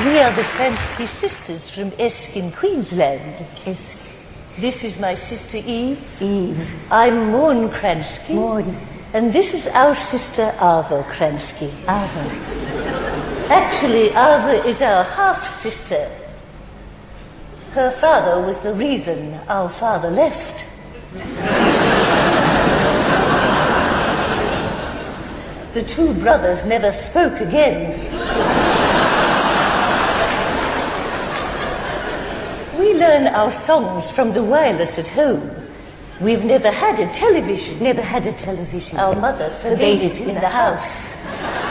We are the Kransky sisters from Esk in Queensland. Esk. This is my sister Eve. Eve. I'm Maud Kransky. Maud. And this is our sister Ava Kransky. Ava. Actually, Ava is our half-sister. Her father was the reason our father left. The two brothers never spoke again. We learn our songs from the wireless at home. We've never had a television. Never had a television. Our mother forbade it in the house.